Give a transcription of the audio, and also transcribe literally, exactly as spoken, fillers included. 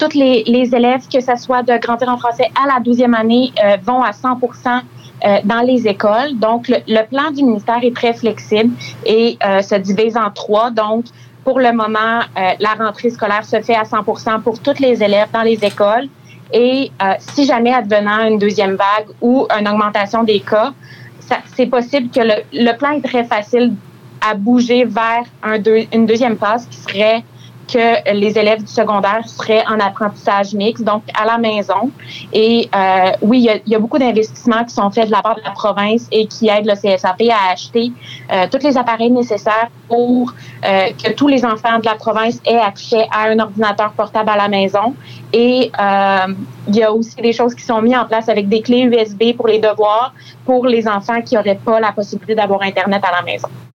tous les, les élèves, que ce soit de grandir en français à la douzième année, euh, vont à cent pour cent euh, dans les écoles. Donc, le, le plan du ministère est très flexible et euh, se divise en trois. Donc, pour le moment, euh, la rentrée scolaire se fait à cent pour cent pour tous les élèves dans les écoles. Et euh, si jamais advenant une deuxième vague ou une augmentation des cas, ça, c'est possible que le, le plan est très facile à bouger vers un deux, une deuxième phase qui serait que les élèves du secondaire seraient en apprentissage mixte, donc à la maison. Et euh, oui, il y, a, il y a beaucoup d'investissements qui sont faits de la part de la province et qui aident le C S A P à acheter euh, tous les appareils nécessaires pour euh, que tous les enfants de la province aient accès à un ordinateur portable à la maison. Et euh, il y a aussi des choses qui sont mises en place avec des clés U S B pour les devoirs pour les enfants qui n'auraient pas la possibilité d'avoir Internet à la maison.